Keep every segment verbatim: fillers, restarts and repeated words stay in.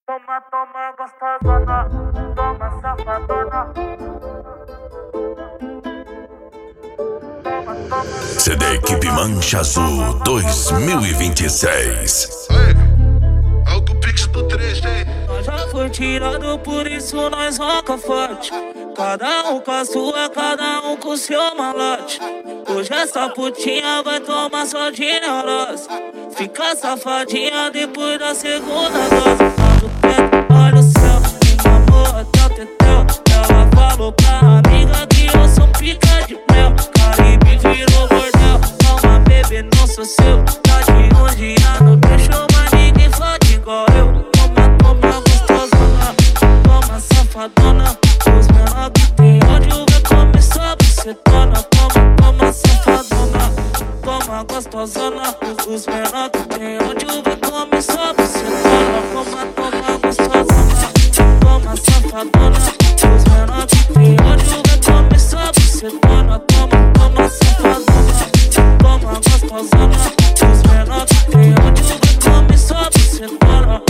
Toma, toma, gostosona, toma, safadona. Toma, toma. C D Equipe Mancha Azul dois mil e vinte e seis. Olha o Pix do três, hein? Nós já foi tirado, por isso nós roca forte. Cada um com a sua, cada um com o seu malote. Hoje essa putinha vai tomar só de neurose. Fica safadinha depois da segunda dose. Faz o teto, olha o céu, me mamou até o tetel. Ela falou pra amiga que eu sou pica de mel. Caribe virou bordel, calma bebê, não sou seu. Tá de um dia não deixou, mas ninguém fode igual eu. Toma, toma, gostosona, toma, safadona. Os menor que tem ódio vai começar a bucetona. Toma, toma, safadona, toma, gostosona. Os menor que tem ódio vai começar a bucetona. Toma, toma, gostosona, toma, safadona. Os menor que tem ódio vai começar a bucetona. Toma, toma, safadona, toma, gostosona. Os menor que tem ódio vai começar a bucetona.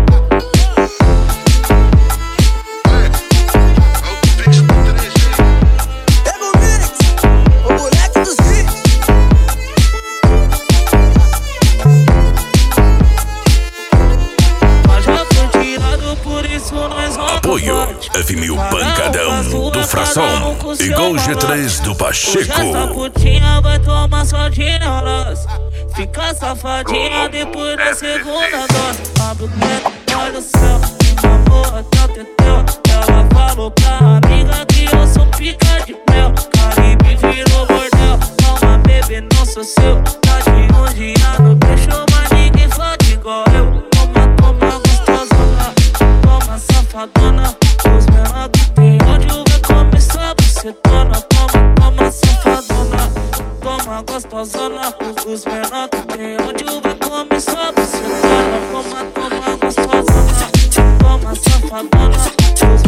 Apoio F mil Pancadão do Fração e Gol G três do Pacheco. Hoje essa putinha vai tomar só de neurose. Fica safadinha depois da segunda dose. Abre o teto, olha o céu, me mamou até o tetel. Ela falou pra amiga que eu sou pica de mel. Caribe virou bordel, calma bebê, não sou seu. Tá de um dia não deixou, mas ninguém fode igual eu. Toma, toma, gostosona, toma, safadona. Os menor que tem ódio vai começar a bucetona. Toma, toma, safadona, toma, gostosona. Os menor que tem ódio vai começar a bucetona. Toma, toma, gostosona, toma, safadona. Os